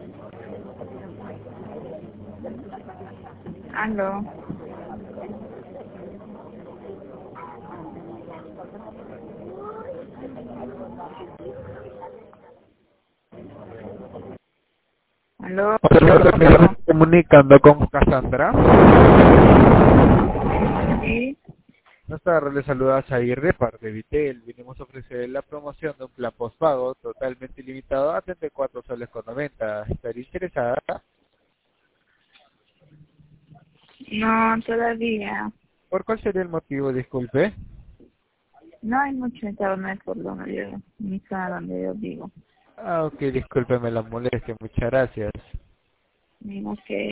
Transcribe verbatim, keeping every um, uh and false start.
Aló. Aló. Hola, comunicando con Cassandra. Sí. Nuestra tardes, le saluda a Jair de parte de Vitel. Vinimos a ofrecer la promoción de un plan postpago totalmente ilimitado a treinta y cuatro soles con noventa. ¿Estaría interesada? No, todavía. ¿Por cuál sería el motivo? Disculpe. No hay mucho internet por donde yo, ni zona donde yo vivo. Ah, ok, discúlpeme la molestia. Muchas gracias. Digo que